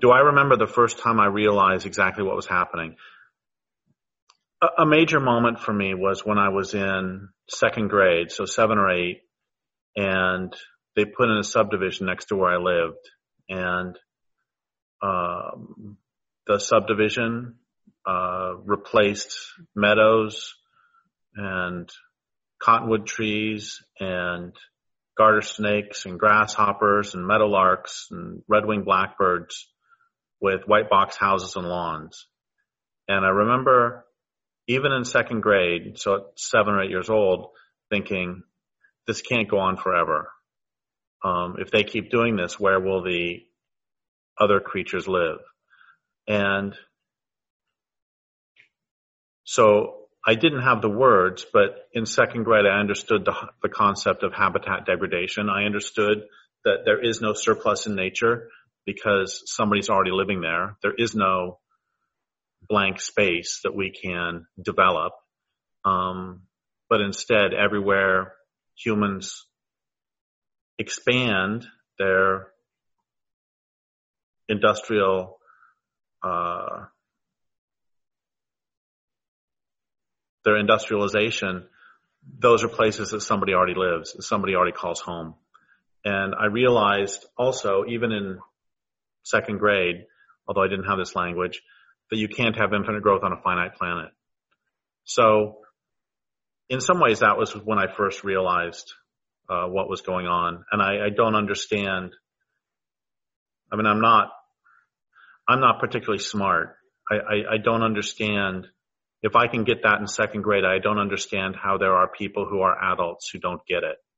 do I remember the first time I realized exactly what was happening? A major moment for me was when I was in second grade, so 7 or 8, and they put in a subdivision next to where I lived. And the subdivision replaced meadows and cottonwood trees and garter snakes and grasshoppers and meadowlarks and red-winged blackbirds with white box houses and lawns. And I remember even in second grade, so at 7 or 8 years old, thinking, this can't go on forever. If they keep doing this, where will the other creatures live? And so I didn't have the words, but in second grade, I understood the concept of habitat degradation. I understood that there is no surplus in nature because somebody's already living there. There is no blank space that we can develop. But instead, everywhere humans expand their industrial their industrialization, those are places that somebody already lives, that somebody already calls home. And I realized also, even in second grade, although I didn't have this language, that you can't have infinite growth on a finite planet. So in some ways, that was when I first realized what was going on. And I don't understand. I mean, I'm not particularly smart. I don't understand. If I can get that in second grade, I don't understand how there are people who are adults who don't get it.